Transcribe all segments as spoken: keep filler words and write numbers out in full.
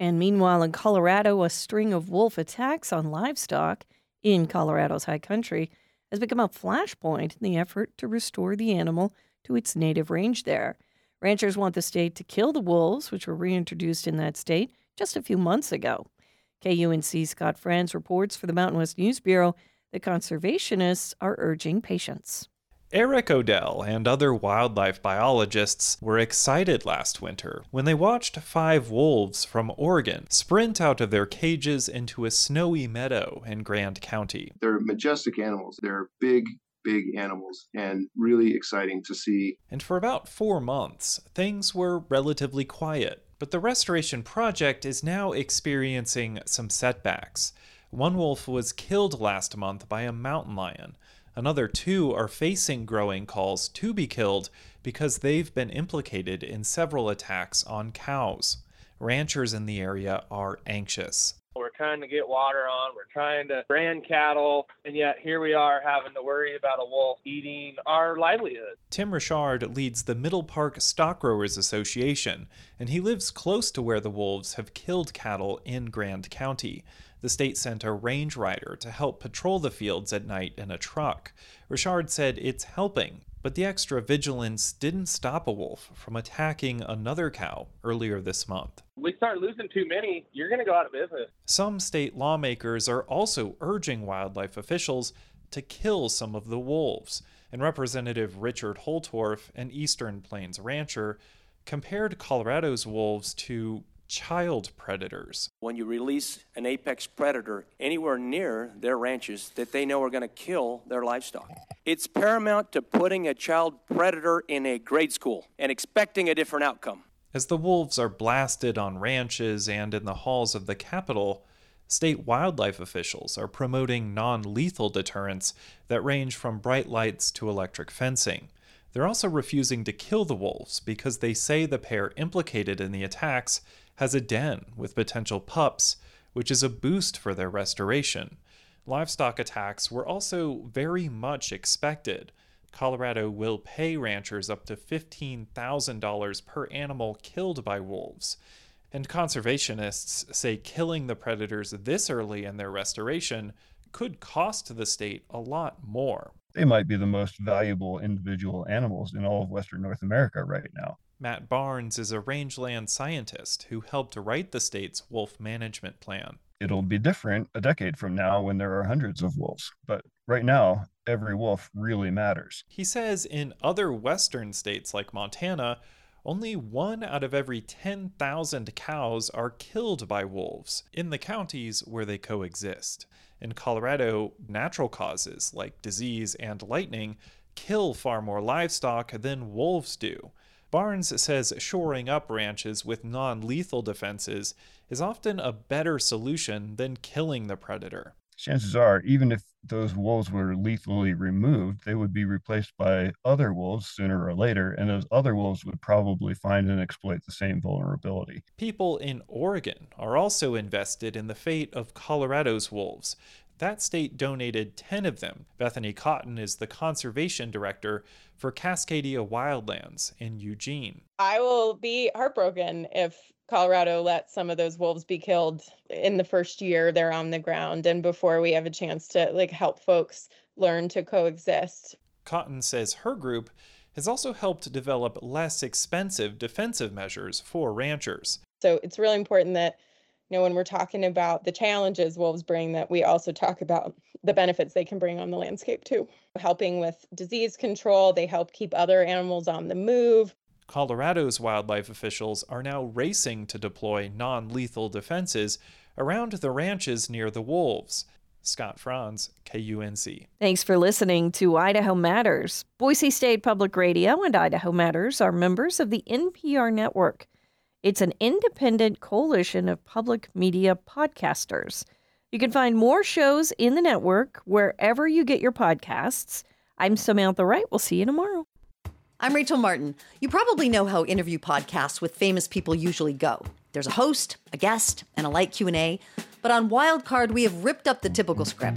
And meanwhile, in Colorado, a string of wolf attacks on livestock in Colorado's high country has become a flashpoint in the effort to restore the animal to its native range there. Ranchers want the state to kill the wolves, which were reintroduced in that state just a few months ago. K U N C's Scott Franz reports for the Mountain West News Bureau that conservationists are urging patience. Eric Odell and other wildlife biologists were excited last winter when they watched five wolves from Oregon sprint out of their cages into a snowy meadow in Grand County. They're majestic animals. They're big, big animals and really exciting to see. And for about four months, things were relatively quiet. But the restoration project is now experiencing some setbacks. One wolf was killed last month by a mountain lion. Another two are facing growing calls to be killed because they've been implicated in several attacks on cows. Ranchers in the area are anxious. We're trying to get water on, we're trying to brand cattle, and yet here we are having to worry about a wolf eating our livelihood. Tim Richard leads the Middle Park Stock Growers Association, and he lives close to where the wolves have killed cattle in Grand County. The state sent a range rider to help patrol the fields at night in a truck. Richard said it's helping, but the extra vigilance didn't stop a wolf from attacking another cow earlier this month. We start losing too many, you're going to go out of business. Some state lawmakers are also urging wildlife officials to kill some of the wolves. And Representative Richard Holtorf, an Eastern Plains rancher, compared Colorado's wolves to child predators. When you release an apex predator anywhere near their ranches that they know are going to kill their livestock, it's paramount to putting a child predator in a grade school and expecting a different outcome. As the wolves are blasted on ranches and in the halls of the Capitol, state wildlife officials are promoting non-lethal deterrents that range from bright lights to electric fencing. They're also refusing to kill the wolves because they say the pair implicated in the attacks has a den with potential pups, which is a boost for their restoration. Livestock attacks were also very much expected. Colorado will pay ranchers up to fifteen thousand dollars per animal killed by wolves. And conservationists say killing the predators this early in their restoration could cost the state a lot more. They might be the most valuable individual animals in all of Western North America right now. Matt Barnes is a rangeland scientist who helped write the state's wolf management plan. It'll be different a decade from now when there are hundreds of wolves, but right now, every wolf really matters. He says in other western states like Montana, only one out of every ten thousand cows are killed by wolves in the counties where they coexist. In Colorado, natural causes like disease and lightning kill far more livestock than wolves do. Barnes says shoring up ranches with non-lethal defenses is often a better solution than killing the predator. Chances are, even if those wolves were lethally removed, they would be replaced by other wolves sooner or later, and those other wolves would probably find and exploit the same vulnerability. People in Oregon are also invested in the fate of Colorado's wolves. That state donated ten of them. Bethany Cotton is the conservation director for Cascadia Wildlands in Eugene. I will be heartbroken if Colorado lets some of those wolves be killed in the first year they're on the ground and before we have a chance to like help folks learn to coexist. Cotton says her group has also helped develop less expensive defensive measures for ranchers. So it's really important that, you know, when we're talking about the challenges wolves bring, that we also talk about the benefits they can bring on the landscape too. Helping with disease control, they help keep other animals on the move. Colorado's wildlife officials are now racing to deploy non-lethal defenses around the ranches near the wolves. Scott Franz, K U N C. Thanks for listening to Idaho Matters. Boise State Public Radio and Idaho Matters are members of the N P R network. It's an independent coalition of public media podcasters. You can find more shows in the network wherever you get your podcasts. I'm Samantha Wright. We'll see you tomorrow. I'm Rachel Martin. You probably know how interview podcasts with famous people usually go. There's a host, a guest, and a light Q and A. But on Wildcard, we have ripped up the typical script. It's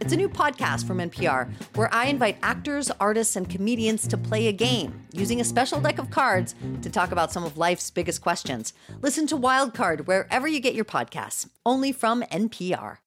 It's a new podcast from N P R where I invite actors, artists, and comedians to play a game using a special deck of cards to talk about some of life's biggest questions. Listen to Wild Card wherever you get your podcasts, only from N P R.